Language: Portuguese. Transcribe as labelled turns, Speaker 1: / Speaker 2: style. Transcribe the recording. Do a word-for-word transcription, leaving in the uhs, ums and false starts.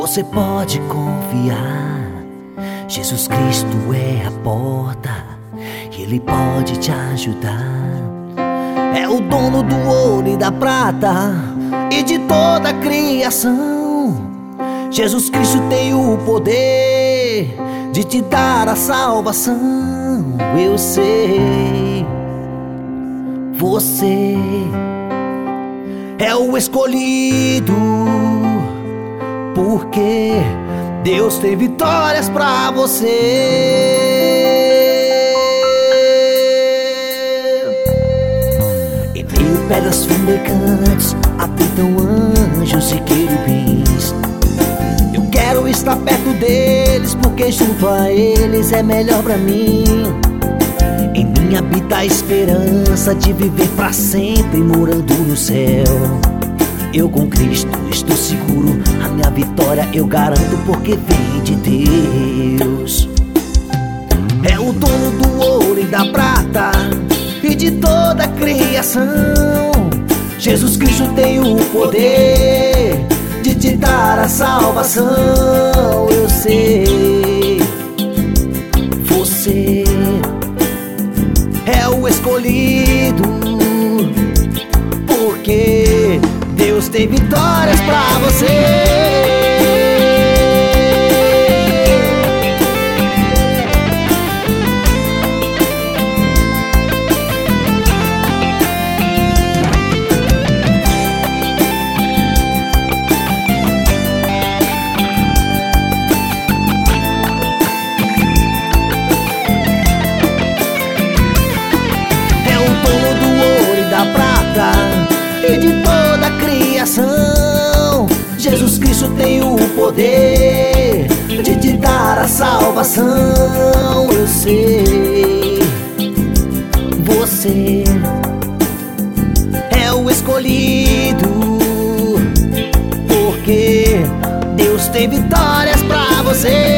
Speaker 1: Você pode confiar, Jesus Cristo é a porta, Ele pode te ajudar. É o dono do ouro e da prata e de toda a criação. Jesus Cristo tem o poder de te dar a salvação. Eu sei, você é o escolhido, porque Deus tem vitórias pra você. Em meio a pedras fumegantes habitam anjos e querubins. Eu quero estar perto deles, porque junto a eles é melhor pra mim. Em mim habita a esperança de viver pra sempre morando no céu. Eu com Cristo estou seguro, a minha vitória eu garanto, porque vem de Deus. É o dono do ouro e da prata e de toda a criação. Jesus Cristo tem o poder de te dar a salvação. Eu sei, você é o escolhido, porque Deus tem vitórias pra você. É o dono do ouro e da prata e de toda a criação. Jesus Cristo tem o poder de te dar a salvação. Eu sei, você é o escolhido, porque Deus tem vitórias pra você.